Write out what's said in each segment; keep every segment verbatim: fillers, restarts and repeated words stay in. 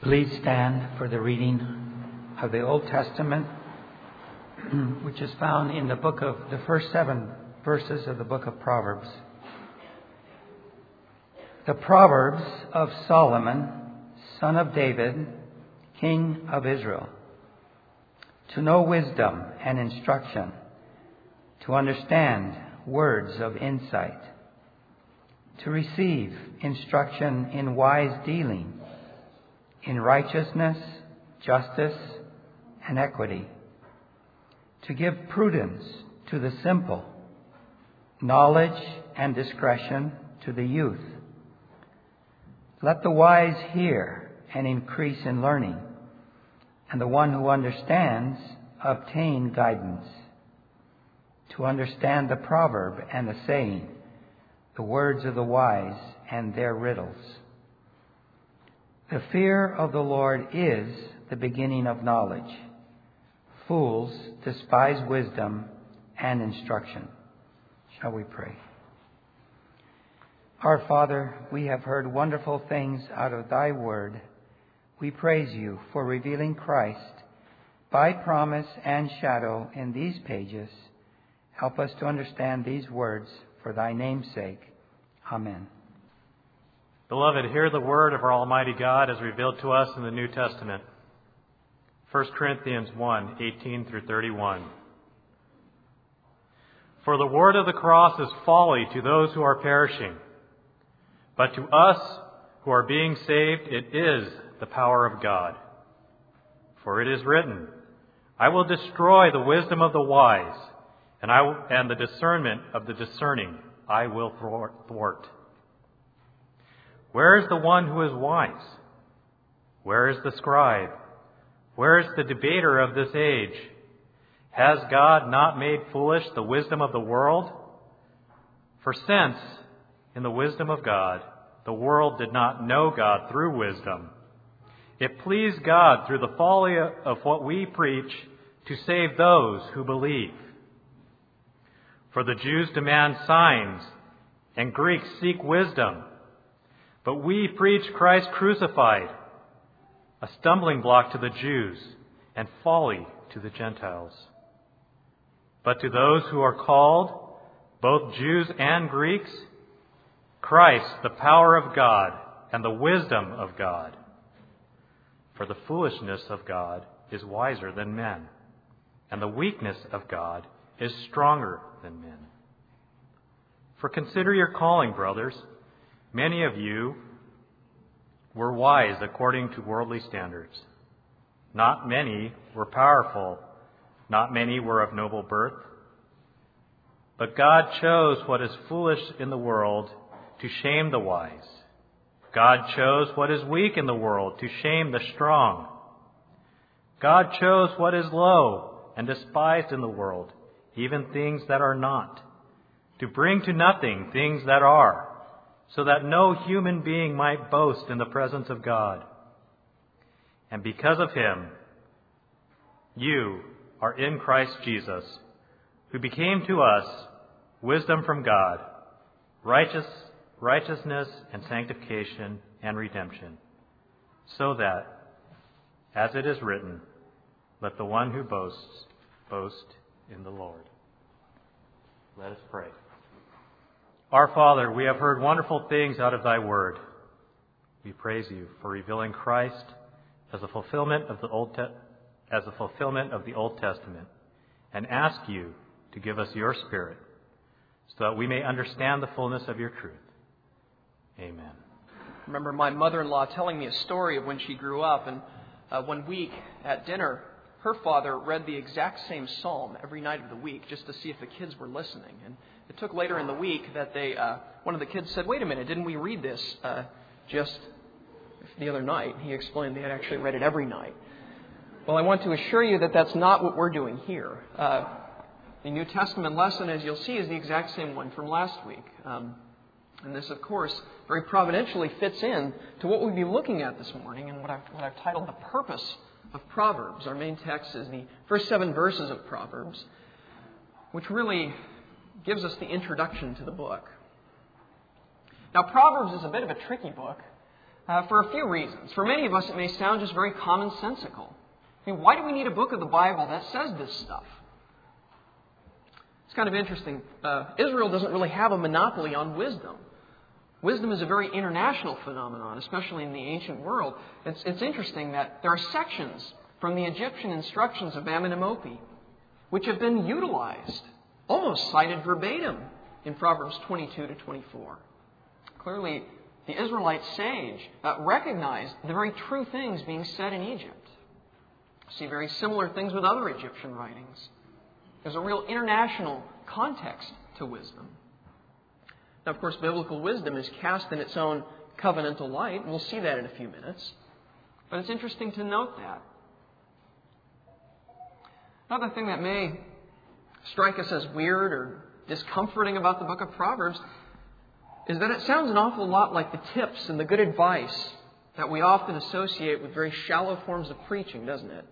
Please stand for the reading of the Old Testament, which is found in the book of the first seven verses of the book of Proverbs. The Proverbs of Solomon, son of David, king of Israel. To know wisdom and instruction, to understand words of insight, to receive instruction in wise dealing, in righteousness, justice, and equity, to give prudence to the simple, knowledge and discretion to the youth. Let the wise hear and increase in learning, and the one who understands obtain guidance. To understand the proverb and the saying, the words of the wise and their riddles. The fear of the Lord is the beginning of knowledge. Fools despise wisdom and instruction. Shall we pray? Our Father, we have heard wonderful things out of Thy word. We praise You for revealing Christ by promise and shadow in these pages. Help us to understand these words for Thy name's sake. Amen. Beloved, hear the word of our Almighty God as revealed to us in the New Testament. First Corinthians one, eighteen through thirty-one. For the word of the cross is folly to those who are perishing, but to us who are being saved it is the power of God. For it is written, I will destroy the wisdom of the wise, and I will, and the discernment of the discerning I will thwart. Where is the one who is wise? Where is the scribe? Where is the debater of this age? Has God not made foolish the wisdom of the world? For since, in the wisdom of God, the world did not know God through wisdom, it pleased God through the folly of what we preach to save those who believe. For the Jews demand signs, and Greeks seek wisdom. But we preach Christ crucified, a stumbling block to the Jews and folly to the Gentiles. But to those who are called, both Jews and Greeks, Christ, the power of God and the wisdom of God. For the foolishness of God is wiser than men, and the weakness of God is stronger than men. For consider your calling, brothers. Many of you were wise according to worldly standards. Not many were powerful. Not many were of noble birth. But God chose what is foolish in the world to shame the wise. God chose what is weak in the world to shame the strong. God chose what is low and despised in the world, even things that are not, to bring to nothing things that are, so that no human being might boast in the presence of God. And because of Him, you are in Christ Jesus, who became to us wisdom from God, righteous, righteousness and sanctification and redemption, so that, as it is written, let the one who boasts boast in the Lord. Let us pray. Our Father, we have heard wonderful things out of Thy word. We praise You for revealing Christ as a fulfillment of the Old Te- as a fulfillment of the Old Testament, and ask You to give us Your Spirit so that we may understand the fullness of Your truth. Amen. I remember my mother-in-law telling me a story of when she grew up, and uh, one week at dinner, her father read the exact same psalm every night of the week just to see if the kids were listening. And it took later in the week that they, uh, one of the kids said, wait a minute, didn't we read this uh, just the other night? He explained they had actually read it every night. Well, I want to assure you that that's not what we're doing here. Uh, the New Testament lesson, as you'll see, is the exact same one from last week. Um, and this, of course, very providentially fits in to what we'll be looking at this morning and what I've, what I've titled the purpose of Proverbs. Our main text is the first seven verses of Proverbs, which really gives us the introduction to the book. Now, Proverbs is a bit of a tricky book Uh, for a few reasons. For many of us, it may sound just very commonsensical. I mean, why do we need a book of the Bible that says this stuff? It's kind of interesting. Uh, Israel doesn't really have a monopoly on wisdom. Wisdom is a very international phenomenon, especially in the ancient world. It's, it's interesting that there are sections from the Egyptian instructions of Amenemopi which have been utilized, almost cited verbatim, in Proverbs twenty-two to twenty-four. Clearly, the Israelite sage uh, recognized the very true things being said in Egypt. See very similar things with other Egyptian writings. There's a real international context to wisdom. Now, of course, biblical wisdom is cast in its own covenantal light, and we'll see that in a few minutes. But it's interesting to note that. Another thing that may strike us as weird or discomforting about the book of Proverbs is that it sounds an awful lot like the tips and the good advice that we often associate with very shallow forms of preaching, doesn't it?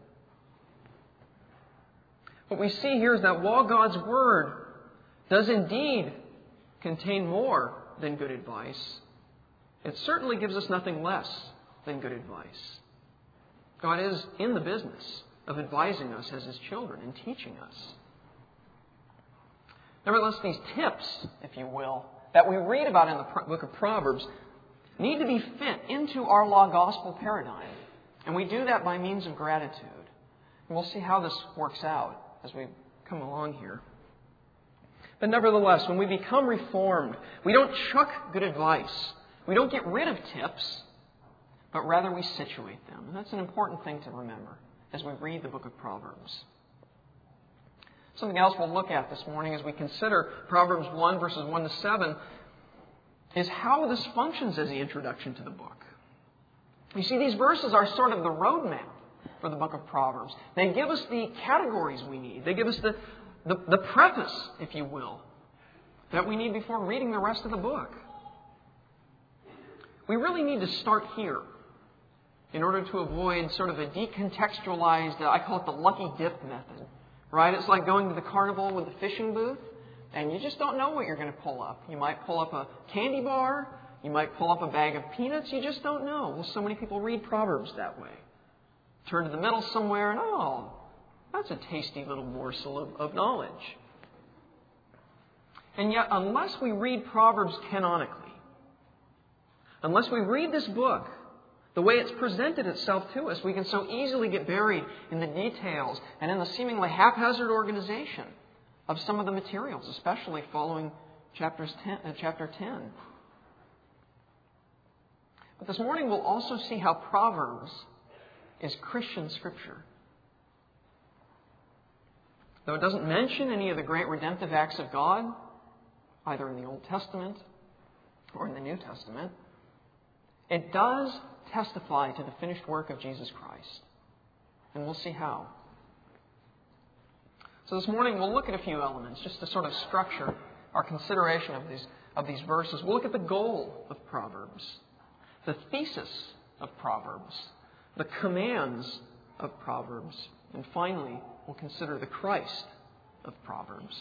What we see here is that while God's Word does indeed contain more than good advice, it certainly gives us nothing less than good advice. God is in the business of advising us as His children and teaching us. Nevertheless, these tips, if you will, that we read about in the book of Proverbs need to be fit into our law gospel paradigm. And we do that by means of gratitude. And we'll see how this works out as we come along here. But nevertheless, when we become reformed, we don't chuck good advice. We don't get rid of tips, but rather we situate them. And that's an important thing to remember as we read the book of Proverbs. Something else we'll look at this morning as we consider Proverbs one, verses one to seven, is how this functions as the introduction to the book. You see, these verses are sort of the roadmap for the book of Proverbs. They give us the categories we need. They give us the, the, the preface, if you will, that we need before reading the rest of the book. We really need to start here in order to avoid sort of a decontextualized, uh, I call it the lucky dip method. Right? It's like going to the carnival with the fishing booth, and you just don't know what you're going to pull up. You might pull up a candy bar. You might pull up a bag of peanuts. You just don't know. Well, so many people read Proverbs that way. Turn to the middle somewhere, and oh, that's a tasty little morsel of, of knowledge. And yet, unless we read Proverbs canonically, unless we read this book the way it's presented itself to us, we can so easily get buried in the details and in the seemingly haphazard organization of some of the materials, especially following chapters ten, uh, chapter ten. But this morning we'll also see how Proverbs is Christian Scripture. Though it doesn't mention any of the great redemptive acts of God, either in the Old Testament or in the New Testament, it does testify to the finished work of Jesus Christ. And we'll see how. So this morning we'll look at a few elements just to sort of structure our consideration of these, of these verses. We'll look at the goal of Proverbs, the thesis of Proverbs, the commands of Proverbs, and finally we'll consider the Christ of Proverbs.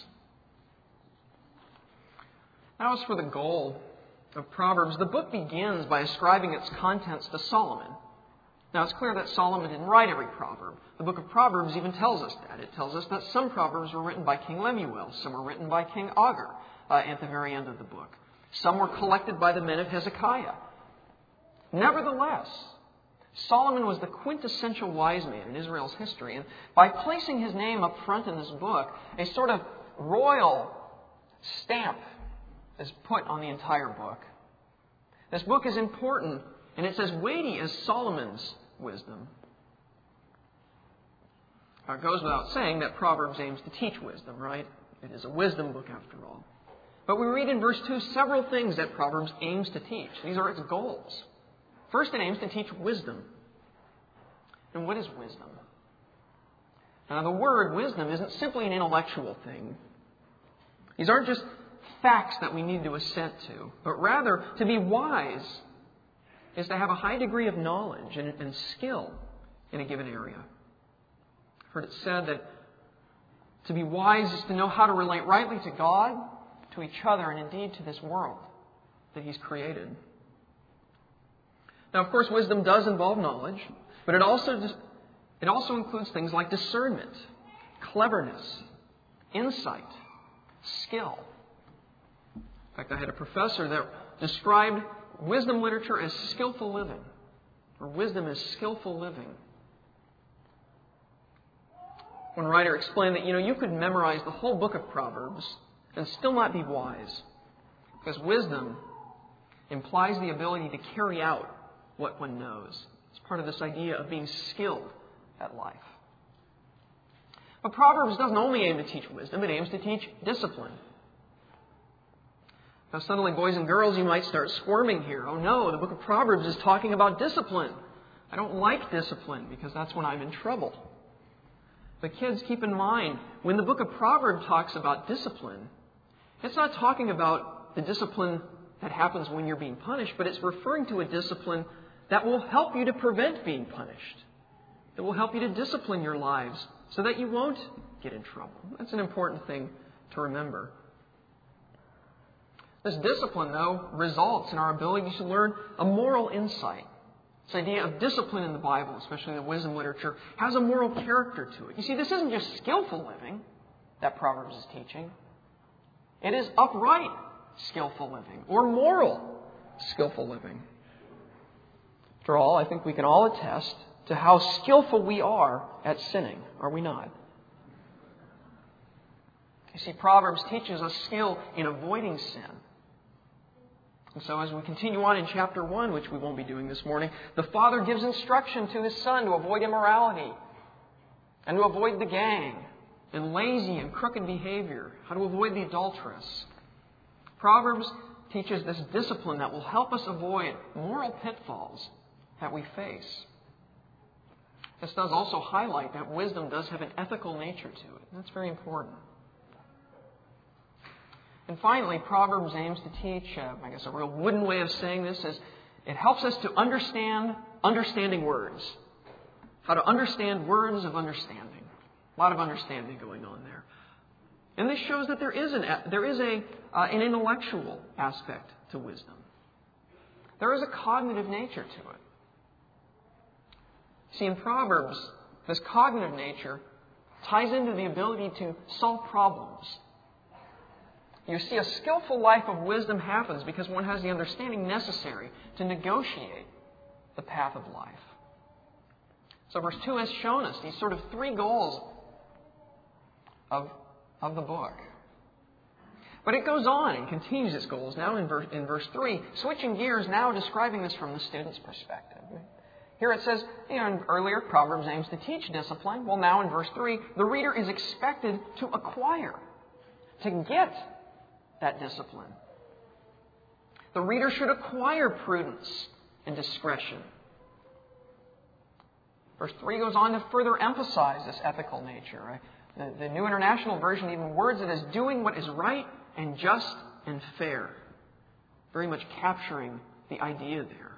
Now as for the goal of Proverbs, the book begins by ascribing its contents to Solomon. Now, it's clear that Solomon didn't write every proverb. The book of Proverbs even tells us that. It tells us that some proverbs were written by King Lemuel, some were written by King Agur uh, at the very end of the book. Some were collected by the men of Hezekiah. Nevertheless, Solomon was the quintessential wise man in Israel's history, and by placing his name up front in this book, a sort of royal stamp is put on the entire book. This book is important, and it's as weighty as Solomon's wisdom. Now, it goes without saying that Proverbs aims to teach wisdom, right? It is a wisdom book after all. But we read in verse two several things that Proverbs aims to teach. These are its goals. First, it aims to teach wisdom. And what is wisdom? Now, the word wisdom isn't simply an intellectual thing. These aren't just facts that we need to assent to, but rather to be wise is to have a high degree of knowledge and, and skill in a given area. I've heard it said that to be wise is to know how to relate rightly to God, to each other, and indeed to this world that He's created. Now, of course, wisdom does involve knowledge, but it also, it also includes things like discernment, cleverness, insight, skill. In fact, I had a professor that described wisdom literature as skillful living, or wisdom as skillful living. One writer explained that, you know, you could memorize the whole book of Proverbs and still not be wise, because wisdom implies the ability to carry out what one knows. It's part of this idea of being skilled at life. But Proverbs doesn't only aim to teach wisdom, it aims to teach discipline. Now suddenly, boys and girls, you might start squirming here. Oh no, the book of Proverbs is talking about discipline. I don't like discipline because that's when I'm in trouble. But kids, keep in mind, when the book of Proverbs talks about discipline, it's not talking about the discipline that happens when you're being punished, but it's referring to a discipline that will help you to prevent being punished. That will help you to discipline your lives so that you won't get in trouble. That's an important thing to remember. This discipline, though, results in our ability to learn a moral insight. This idea of discipline in the Bible, especially in the wisdom literature, has a moral character to it. You see, this isn't just skillful living that Proverbs is teaching. It is upright, skillful living, or moral, skillful living. After all, I think we can all attest to how skillful we are at sinning, are we not? You see, Proverbs teaches us skill in avoiding sin. And so as we continue on in chapter one, which we won't be doing this morning, the father gives instruction to his son to avoid immorality and to avoid the gang and lazy and crooked behavior, how to avoid the adulteress. Proverbs teaches this discipline that will help us avoid moral pitfalls that we face. This does also highlight that wisdom does have an ethical nature to it. That's very important. And finally, Proverbs aims to teach, uh, I guess a real wooden way of saying this is, it helps us to understand understanding words. How to understand words of understanding. A lot of understanding going on there. And this shows that there is an, there is a, uh, an intellectual aspect to wisdom. There is a cognitive nature to it. See, in Proverbs, this cognitive nature ties into the ability to solve problems. You see, a skillful life of wisdom happens because one has the understanding necessary to negotiate the path of life. So verse two has shown us these sort of three goals of, of the book. But it goes on and continues its goals now in verse, in verse three, switching gears, now describing this from the student's perspective. Here it says, you know, earlier, Proverbs aims to teach discipline. Well, now in verse three, the reader is expected to acquire, to get that discipline. The reader should acquire prudence and discretion. Verse three goes on to further emphasize this ethical nature. Right? The, the New International Version even words it as doing what is right and just and fair. Very much capturing the idea there.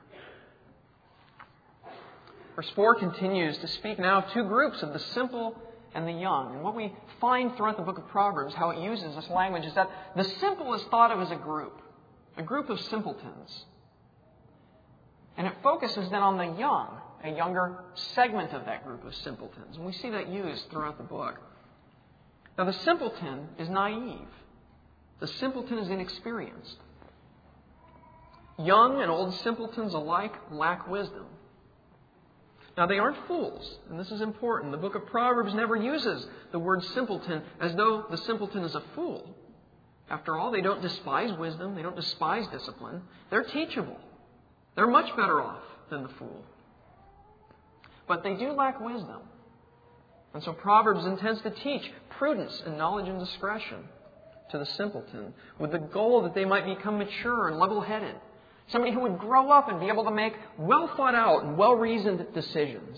Verse four continues to speak now of two groups of the simple and the young. And what we find throughout the book of Proverbs, how it uses this language, is that the simple is thought of as a group, a group of simpletons. And it focuses then on the young, a younger segment of that group of simpletons. And we see that used throughout the book. Now, the simpleton is naive. The simpleton is inexperienced. Young and old simpletons alike lack wisdom. Now, they aren't fools, and this is important. The book of Proverbs never uses the word simpleton as though the simpleton is a fool. After all, they don't despise wisdom. They don't despise discipline. They're teachable. They're much better off than the fool. But they do lack wisdom. And so Proverbs intends to teach prudence and knowledge and discretion to the simpleton with the goal that they might become mature and level-headed. Somebody who would grow up and be able to make well-thought-out and well-reasoned decisions.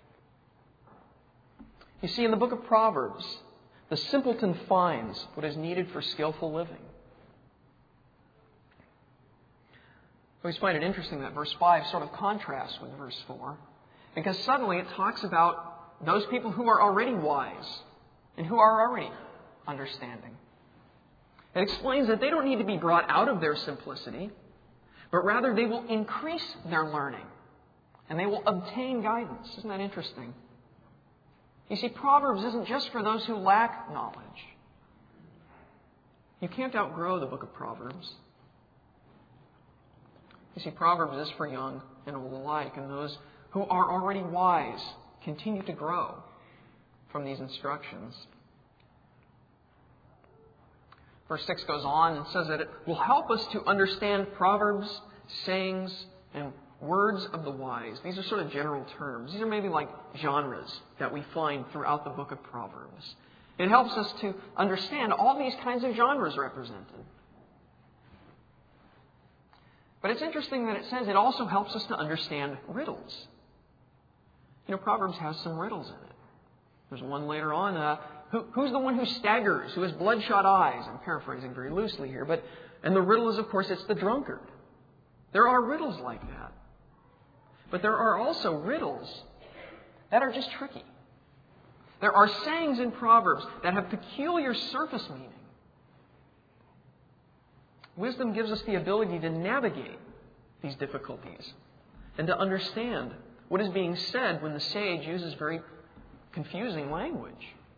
You see, in the book of Proverbs, the simpleton finds what is needed for skillful living. I always find it interesting that verse five sort of contrasts with verse four, because suddenly it talks about those people who are already wise and who are already understanding. It explains that they don't need to be brought out of their simplicity, but rather they will increase their learning and they will obtain guidance. Isn't that interesting? You see, Proverbs isn't just for those who lack knowledge. You can't outgrow the book of Proverbs. You see, Proverbs is for young and old alike, and those who are already wise continue to grow from these instructions. Verse six goes on and says that it will help us to understand proverbs, sayings, and words of the wise. These are sort of general terms. These are maybe like genres that we find throughout the book of Proverbs. It helps us to understand all these kinds of genres represented. But it's interesting that it says it also helps us to understand riddles. You know, Proverbs has some riddles in it. There's one later on. Uh, who, who's the one who staggers, who has bloodshot eyes? I'm paraphrasing very loosely here. But and the riddle is, of course, it's the drunkard. There are riddles like that. But there are also riddles that are just tricky. There are sayings in Proverbs that have peculiar surface meaning. Wisdom gives us the ability to navigate these difficulties and to understand what is being said when the sage uses very confusing language.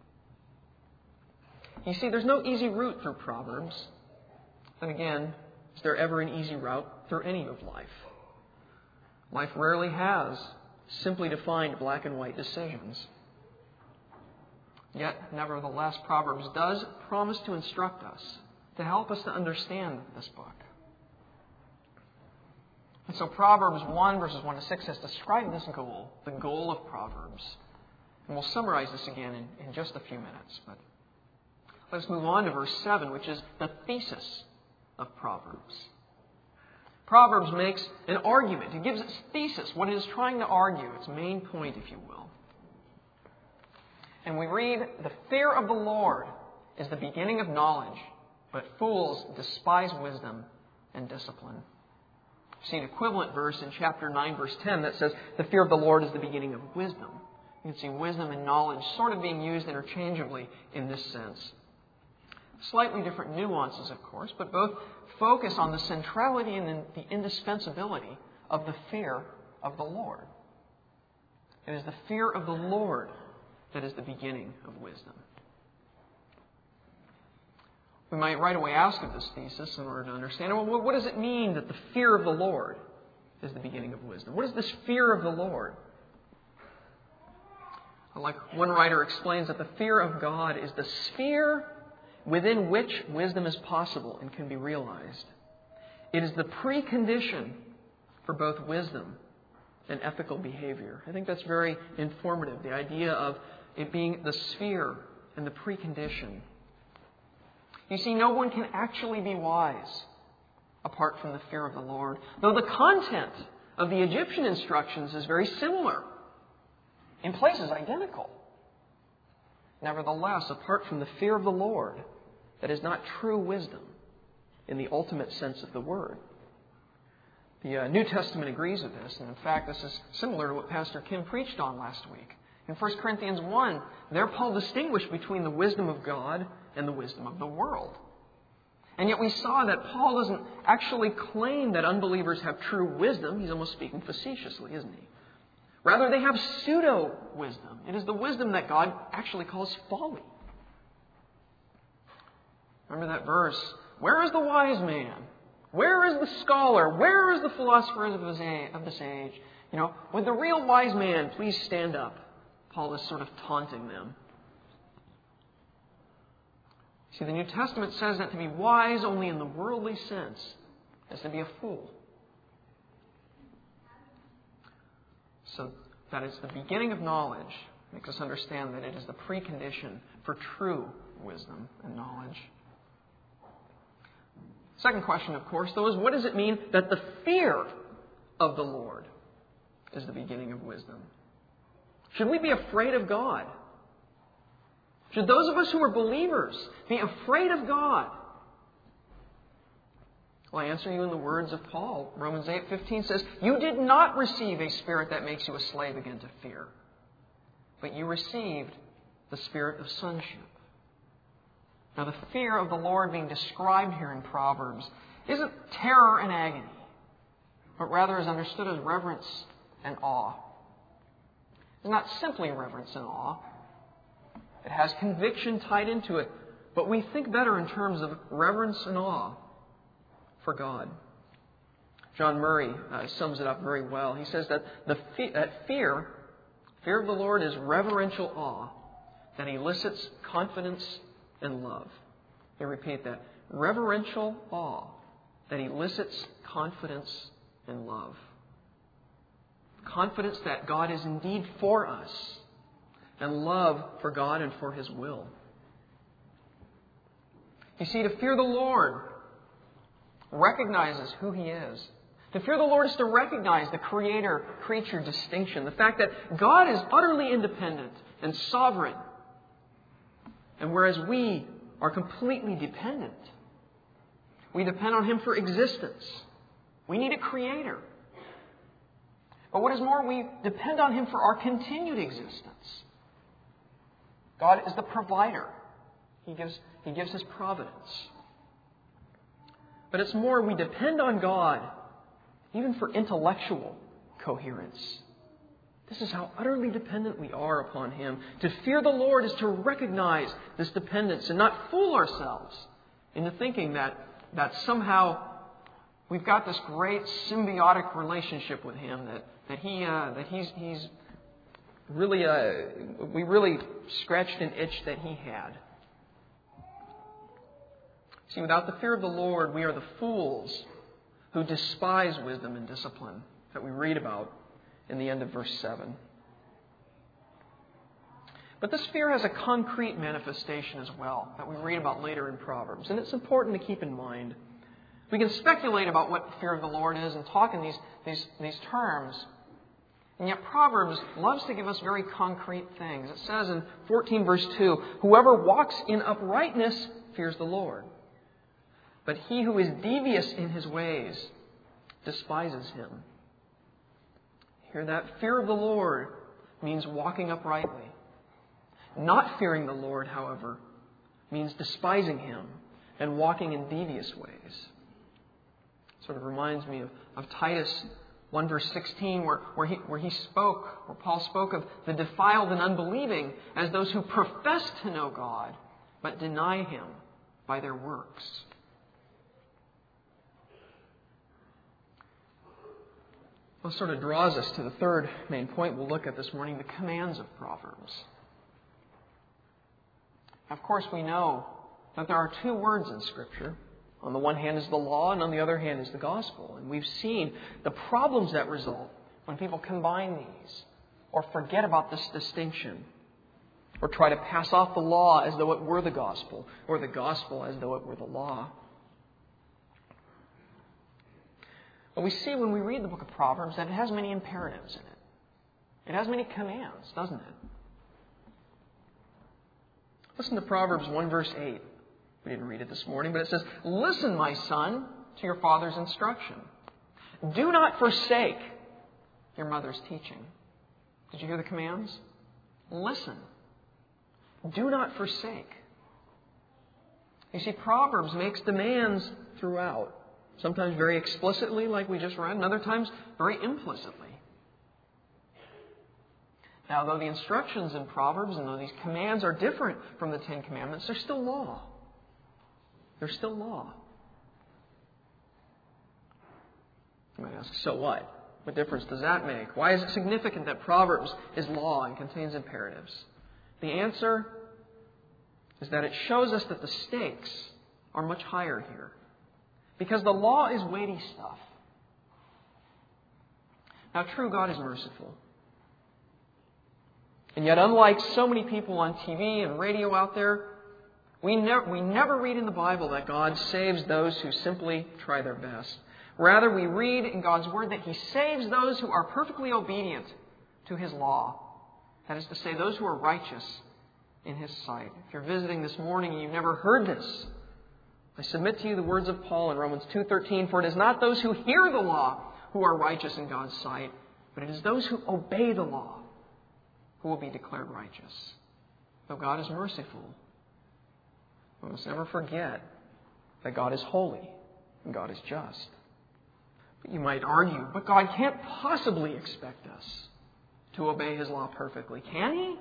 You see, there's no easy route through Proverbs. Then again, is there ever an easy route through any of life? Life rarely has simply defined black and white decisions. Yet, nevertheless, Proverbs does promise to instruct us, to help us to understand this book. And so Proverbs one, verses one to six has described this goal, the goal of Proverbs. And we'll summarize this again in, in just a few minutes. But let's move on to verse seven, which is the thesis of Proverbs. Proverbs makes an argument. It gives its thesis, what it is trying to argue, its main point, if you will. And we read, the fear of the Lord is the beginning of knowledge, but fools despise wisdom and discipline. You see an equivalent verse in chapter nine, verse ten that says, the fear of the Lord is the beginning of wisdom. You can see wisdom and knowledge sort of being used interchangeably in this sense. Slightly different nuances, of course, but both focus on the centrality and the indispensability of the fear of the Lord. It is the fear of the Lord that is the beginning of wisdom. We might right away ask of this thesis in order to understand, well, what does it mean that the fear of the Lord is the beginning of wisdom? What is this fear of the Lord? Like one writer explains that the fear of God is the sphere within which wisdom is possible and can be realized. It is the precondition for both wisdom and ethical behavior. I think that's very informative, the idea of it being the sphere and the precondition. You see, no one can actually be wise apart from the fear of the Lord, though the content of the Egyptian instructions is very similar, in places identical. Nevertheless, apart from the fear of the Lord, that is not true wisdom in the ultimate sense of the word. The uh, New Testament agrees with this, and in fact, this is similar to what Pastor Kim preached on last week. In First Corinthians one, there Paul distinguished between the wisdom of God and the wisdom of the world. And yet we saw that Paul doesn't actually claim that unbelievers have true wisdom. He's almost speaking facetiously, isn't he? Rather, they have pseudo-wisdom. It is the wisdom that God actually calls folly. Remember that verse, where is the wise man? Where is the scholar? Where is the philosopher of this age? You know, would the real wise man please stand up? Paul is sort of taunting them. See, the New Testament says that to be wise only in the worldly sense is to be a fool. So that it's the beginning of knowledge makes us understand that it is the precondition for true wisdom and knowledge. Second question, of course, though, is what does it mean that the fear of the Lord is the beginning of wisdom? Should we be afraid of God? Should those of us who are believers be afraid of God? Well, I answer you in the words of Paul. Romans eight fifteen says, you did not receive a spirit that makes you a slave again to fear, but you received the spirit of sonship. Now, the fear of the Lord being described here in Proverbs isn't terror and agony, but rather is understood as reverence and awe. It's not simply reverence and awe. It has conviction tied into it, but we think better in terms of reverence and awe for God. John Murray uh, sums it up very well. He says that the fe- that fear, fear of the Lord is reverential awe that elicits confidence and love. Let me repeat that. Reverential awe that elicits confidence and love. Confidence that God is indeed for us, and love for God and for His will. You see, to fear the Lord recognizes who He is. To fear the Lord is to recognize the creator-creature distinction, the fact that God is utterly independent and sovereign, and whereas we are completely dependent, we depend on Him for existence. We need a creator. But what is more, we depend on Him for our continued existence. God is the provider. He gives, He gives His providence. But it's more, we depend on God even for intellectual coherence. This is how utterly dependent we are upon Him. To fear the Lord is to recognize this dependence and not fool ourselves into thinking that, that somehow we've got this great symbiotic relationship with Him, that, that He uh, that He's He's really uh, we really scratched an itch that He had. See, without the fear of the Lord, we are the fools who despise wisdom and discipline that we read about in the end of verse seven. But this fear has a concrete manifestation as well that we read about later in Proverbs, and it's important to keep in mind. We can speculate about what the fear of the Lord is and talk in these, these, these terms, and yet Proverbs loves to give us very concrete things. It says in fourteen verse two, "Whoever walks in uprightness fears the Lord, but he who is devious in his ways despises Him." Here, that fear of the Lord means walking uprightly. Not fearing the Lord, however, means despising Him and walking in devious ways. Sort of reminds me of, of Titus one verse sixteen, where, where, he, where he spoke, where Paul spoke of the defiled and unbelieving as those who profess to know God, but deny Him by their works. Well, sort of draws us to the third main point we'll look at this morning, the commands of Proverbs. Of course, we know that there are two words in Scripture. On the one hand is the law, and on the other hand is the gospel. And we've seen the problems that result when people combine these, or forget about this distinction, or try to pass off the law as though it were the gospel, or the gospel as though it were the law. But we see when we read the book of Proverbs that it has many imperatives in it. It has many commands, doesn't it? Listen to Proverbs one verse eight. We didn't read it this morning, but it says, "Listen, my son, to your father's instruction. Do not forsake your mother's teaching." Did you hear the commands? Listen. Do not forsake. You see, Proverbs makes demands throughout. Sometimes very explicitly, like we just read, and other times very implicitly. Now, though the instructions in Proverbs and though these commands are different from the Ten Commandments, they're still law. They're still law. You might ask, so what? What difference does that make? Why is it significant that Proverbs is law and contains imperatives? The answer is that it shows us that the stakes are much higher here. Because the law is weighty stuff. Now, true, God is merciful. And yet, unlike so many people on T V and radio out there, we never, we never read in the Bible that God saves those who simply try their best. Rather, we read in God's Word that He saves those who are perfectly obedient to His law. That is to say, those who are righteous in His sight. If you're visiting this morning and you've never heard this, I submit to you the words of Paul in Romans two thirteen, "For it is not those who hear the law who are righteous in God's sight, but it is those who obey the law who will be declared righteous." Though God is merciful, we must never forget that God is holy and God is just. But you might argue, but God can't possibly expect us to obey His law perfectly, can He?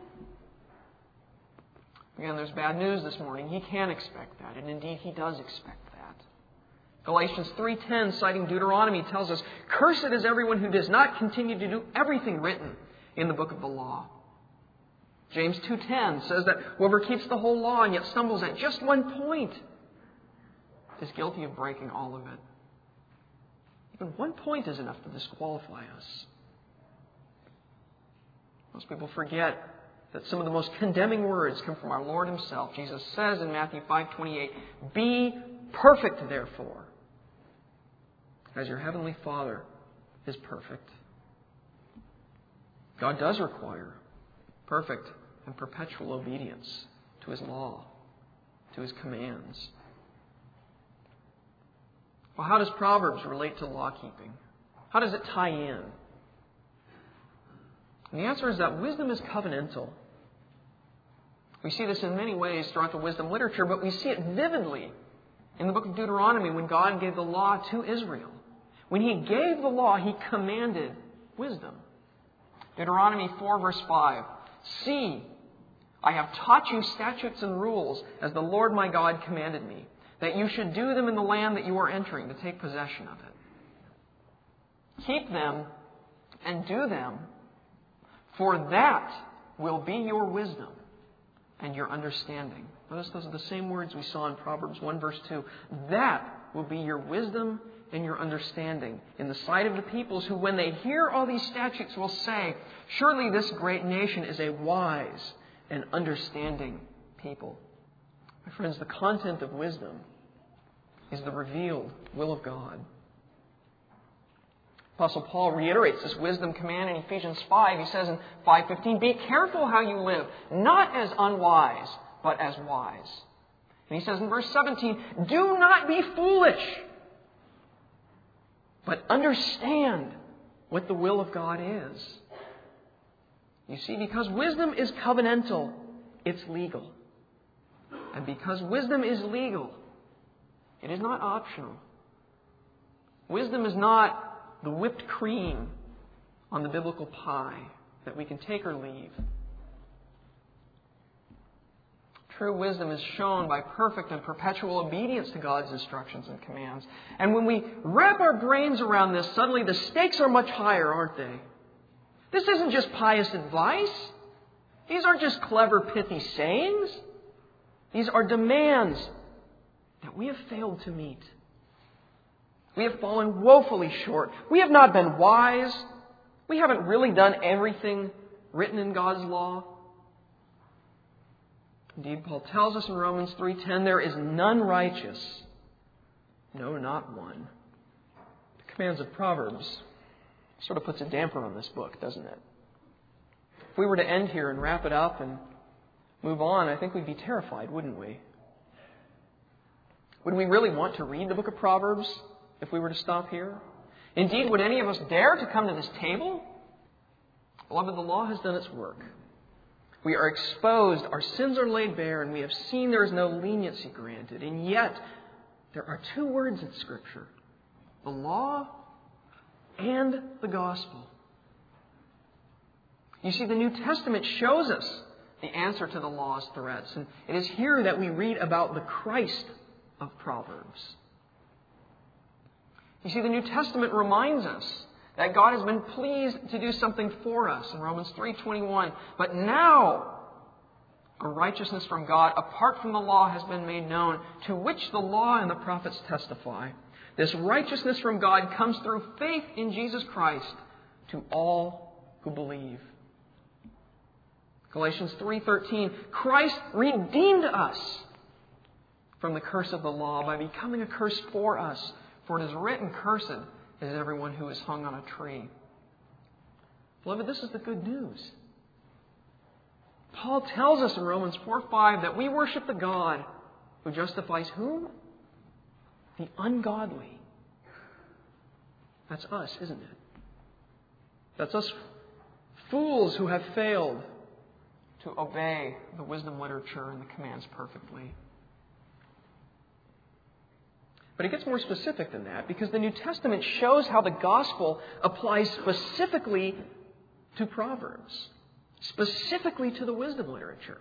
Again, there's bad news this morning. He can expect that, and indeed He does expect that. Galatians three ten, citing Deuteronomy, tells us, "Cursed is everyone who does not continue to do everything written in the book of the law." James two ten says that whoever keeps the whole law and yet stumbles at just one point is guilty of breaking all of it. Even one point is enough to disqualify us. Most people forget that some of the most condemning words come from our Lord Himself. Jesus says in Matthew five twenty-eight, "Be perfect, therefore, as your heavenly Father is perfect." God does require perfect and perpetual obedience to His law, to His commands. Well, how does Proverbs relate to law-keeping? How does it tie in? And the answer is that wisdom is covenantal. We see this in many ways throughout the wisdom literature, but we see it vividly in the book of Deuteronomy when God gave the law to Israel. When He gave the law, He commanded wisdom. Deuteronomy four, verse five. "See, I have taught you statutes and rules as the Lord my God commanded me, that you should do them in the land that you are entering to take possession of it. Keep them and do them, for that will be your wisdom and your understanding." Notice those are the same words we saw in Proverbs one, verse two. That will be your wisdom and your understanding in the sight of the peoples who, when they hear all these statutes, will say, "Surely this great nation is a wise and understanding people." My friends, the content of wisdom is the revealed will of God. Apostle Paul reiterates this wisdom command in Ephesians five. He says in five fifteen, "Be careful how you live, not as unwise, but as wise." And he says in verse seventeen, "Do not be foolish, but understand what the will of God is." You see, because wisdom is covenantal, it's legal. And because wisdom is legal, it is not optional. Wisdom is not the whipped cream on the biblical pie that we can take or leave. True wisdom is shown by perfect and perpetual obedience to God's instructions and commands. And when we wrap our brains around this, suddenly the stakes are much higher, aren't they? This isn't just pious advice. These aren't just clever, pithy sayings. These are demands that we have failed to meet. We have fallen woefully short. We have not been wise. We haven't really done everything written in God's law. Indeed, Paul tells us in Romans three ten, "There is none righteous, no, not one." The commands of Proverbs sort of puts a damper on this book, doesn't it? If we were to end here and wrap it up and move on, I think we'd be terrified, wouldn't we? Would we really want to read the book of Proverbs if we were to stop here? Indeed, would any of us dare to come to this table? Beloved, the law has done its work. We are exposed, our sins are laid bare, and we have seen there is no leniency granted. And yet, there are two words in Scripture: the law and the gospel. You see, the New Testament shows us the answer to the law's threats. And it is here that we read about the Christ of Proverbs. You see, the New Testament reminds us that God has been pleased to do something for us in Romans three twenty-one. But now a righteousness from God apart from the law has been made known, to which the law and the prophets testify. This righteousness from God comes through faith in Jesus Christ to all who believe. Galatians three thirteen, Christ redeemed us from the curse of the law by becoming a curse for us. For it is written, "Cursed is everyone who is hung on a tree." Beloved, this is the good news. Paul tells us in Romans four five that we worship the God who justifies whom? The ungodly. That's us, isn't it? That's us fools who have failed to obey the wisdom literature and the commands perfectly. But it gets more specific than that, because the New Testament shows how the gospel applies specifically to Proverbs, specifically to the wisdom literature.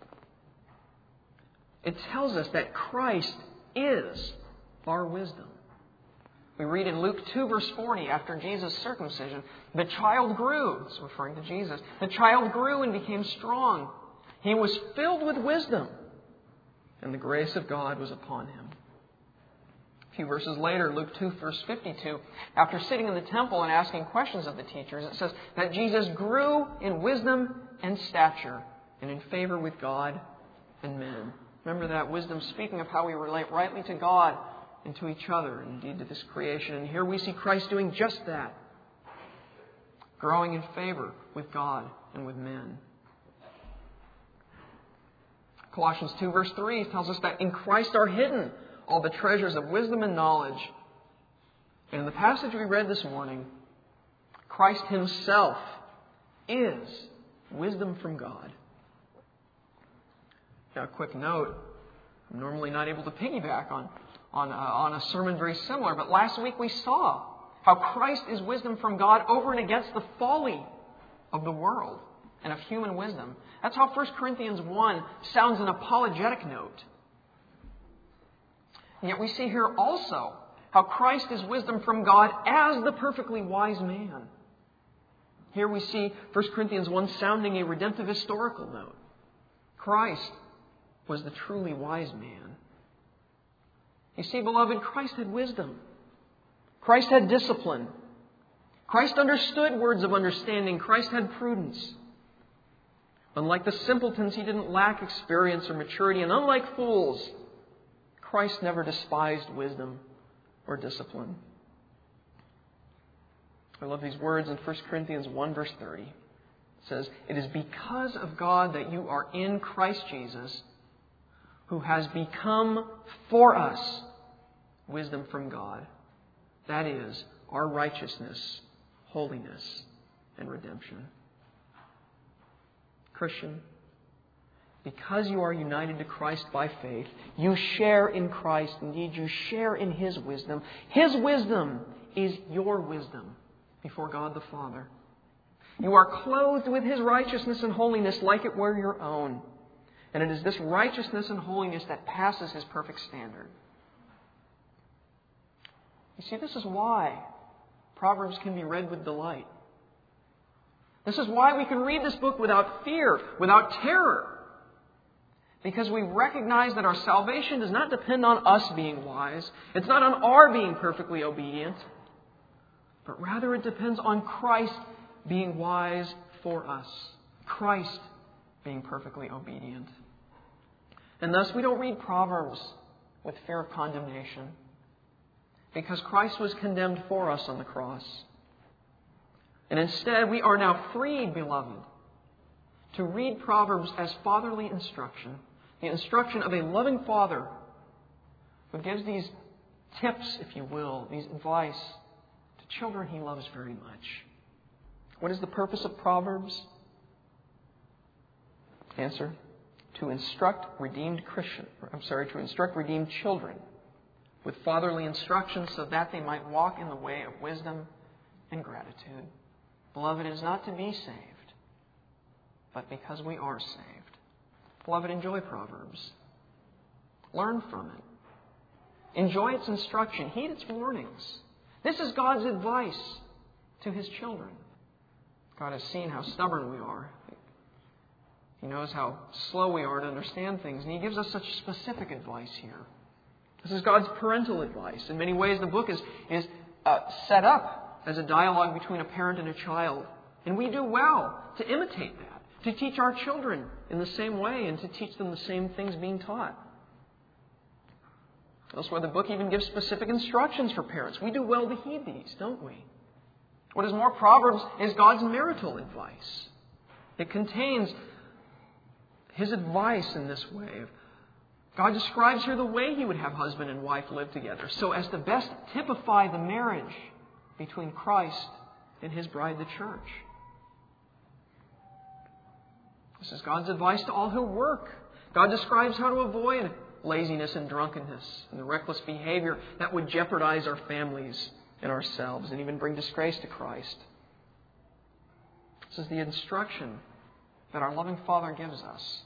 It tells us that Christ is our wisdom. We read in Luke two, verse forty, after Jesus' circumcision, the child grew, it's referring to Jesus, the child grew and became strong. He was filled with wisdom, and the grace of God was upon him. A few verses later, Luke two, verse fifty-two, after sitting in the temple and asking questions of the teachers, it says that Jesus grew in wisdom and stature and in favor with God and men. Remember that wisdom speaking of how we relate rightly to God and to each other, and indeed to this creation. And here we see Christ doing just that, growing in favor with God and with men. Colossians two, verse three tells us that in Christ are hidden all the treasures of wisdom and knowledge. And in the passage we read this morning, Christ Himself is wisdom from God. Now, a quick note, I'm normally not able to piggyback on, on, uh, on a sermon very similar, but last week we saw how Christ is wisdom from God over and against the folly of the world and of human wisdom. That's how First Corinthians one sounds an apologetic note. And yet we see here also how Christ is wisdom from God as the perfectly wise man. Here we see First Corinthians one sounding a redemptive historical note. Christ was the truly wise man. You see, beloved, Christ had wisdom. Christ had discipline. Christ understood words of understanding. Christ had prudence. Unlike the simpletons, He didn't lack experience or maturity. And unlike fools, Christ never despised wisdom or discipline. I love these words in First Corinthians one, verse thirty. It says, "It is because of God that you are in Christ Jesus, who has become for us wisdom from God. That is, our righteousness, holiness, and redemption." Christian, because you are united to Christ by faith, you share in Christ. Indeed, you share in His wisdom. His wisdom is your wisdom before God the Father. You are clothed with His righteousness and holiness like it were your own. And it is this righteousness and holiness that passes His perfect standard. You see, this is why Proverbs can be read with delight. This is why we can read this book without fear, without terror. Because we recognize that our salvation does not depend on us being wise. It's not on our being perfectly obedient. But rather it depends on Christ being wise for us. Christ being perfectly obedient. And thus we don't read Proverbs with fear of condemnation. Because Christ was condemned for us on the cross. And instead we are now freed, beloved, to read Proverbs as fatherly instruction. The instruction of a loving father who gives these tips, if you will, these advice to children He loves very much. What is the purpose of Proverbs? Answer: to instruct redeemed Christian, I'm sorry, to instruct redeemed children with fatherly instruction so that they might walk in the way of wisdom and gratitude. Beloved, it is not to be saved, but because we are saved. Beloved, enjoy Proverbs. Learn from it. Enjoy its instruction. Heed its warnings. This is God's advice to His children. God has seen how stubborn we are. He knows how slow we are to understand things, and He gives us such specific advice here. This is God's parental advice. In many ways, the book is, is uh, set up as a dialogue between a parent and a child. And we do well to imitate that, to teach our children in the same way and to teach them the same things being taught. Elsewhere, the book even gives specific instructions for parents. We do well to heed these, don't we? What is more, Proverbs is God's marital advice. It contains His advice in this way. God describes here the way He would have husband and wife live together so as to best typify the marriage between Christ and His bride, the church. This is God's advice to all who work. God describes how to avoid laziness and drunkenness and the reckless behavior that would jeopardize our families and ourselves and even bring disgrace to Christ. This is the instruction that our loving Father gives us.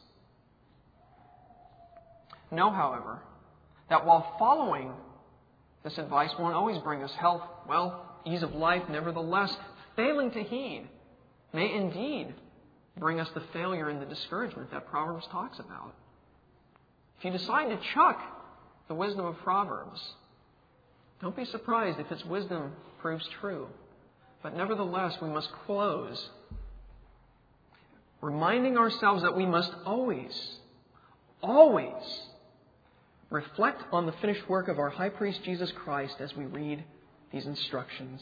Know, however, that while following this advice won't always bring us health, wealth, ease of life, nevertheless, failing to heed may indeed bring us the failure and the discouragement that Proverbs talks about. If you decide to chuck the wisdom of Proverbs, don't be surprised if its wisdom proves true. But nevertheless, we must close reminding ourselves that we must always, always reflect on the finished work of our high priest Jesus Christ as we read these instructions.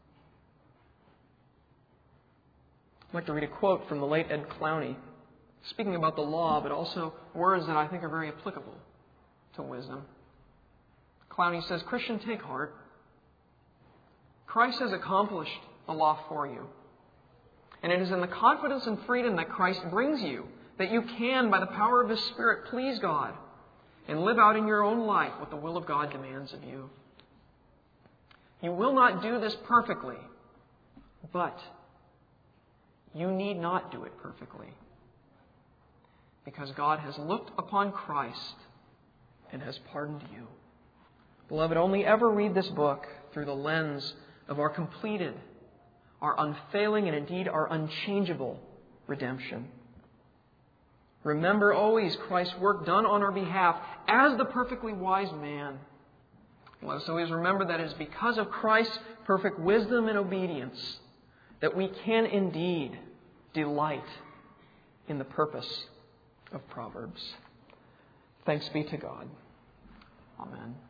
I'd like to read a quote from the late Ed Clowney, speaking about the law, but also words that I think are very applicable to wisdom. Clowney says, "Christian, take heart. Christ has accomplished the law for you. And it is in the confidence and freedom that Christ brings you that you can, by the power of His Spirit, please God and live out in your own life what the will of God demands of you. You will not do this perfectly, but you need not do it perfectly, because God has looked upon Christ and has pardoned you." Beloved, only ever read this book through the lens of our completed, our unfailing, and indeed our unchangeable redemption. Remember always Christ's work done on our behalf as the perfectly wise man. Let us always remember that it is because of Christ's perfect wisdom and obedience that we can indeed delight in the purpose of Proverbs. Thanks be to God. Amen.